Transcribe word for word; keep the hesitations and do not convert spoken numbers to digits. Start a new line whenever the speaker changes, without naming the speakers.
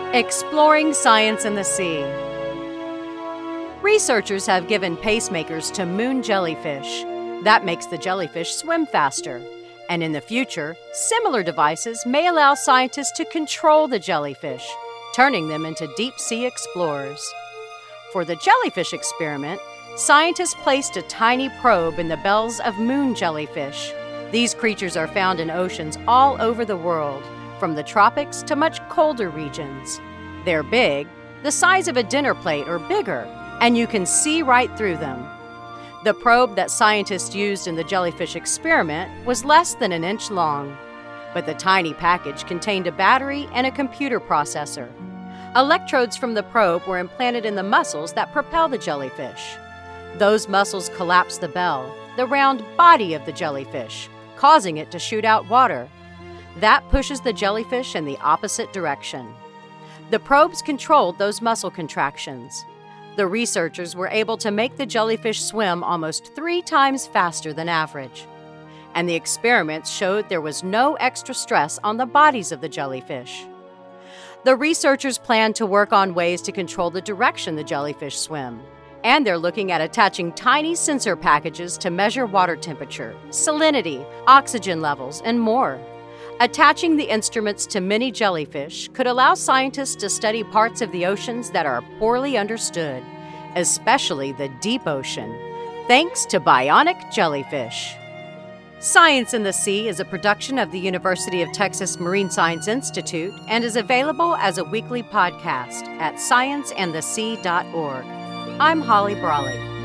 Exploring science in the sea. Researchers have given pacemakers to moon jellyfish. That makes the jellyfish swim faster. And in the future, similar devices may allow scientists to control the jellyfish, turning them into deep-sea explorers. For the jellyfish experiment, scientists placed a tiny probe in the bells of moon jellyfish. These creatures are found in oceans all over the world, from the tropics to much colder regions. They're big, the size of a dinner plate or bigger, and you can see right through them. The probe that scientists used in the jellyfish experiment was less than an inch long, but the tiny package contained a battery and a computer processor. Electrodes from the probe were implanted in the muscles that propel the jellyfish. Those muscles collapse the bell, the round body of the jellyfish, causing it to shoot out water. That pushes the jellyfish in the opposite direction. The probes controlled those muscle contractions. The researchers were able to make the jellyfish swim almost three times faster than average. And the experiments showed there was no extra stress on the bodies of the jellyfish. The researchers plan to work on ways to control the direction the jellyfish swim. And they're looking at attaching tiny sensor packages to measure water temperature, salinity, oxygen levels, and more. Attaching the instruments to many jellyfish could allow scientists to study parts of the oceans that are poorly understood, especially the deep ocean, thanks to bionic jellyfish. Science in the Sea is a production of the University of Texas Marine Science Institute and is available as a weekly podcast at science and the sea dot org. I'm Holly Brawley.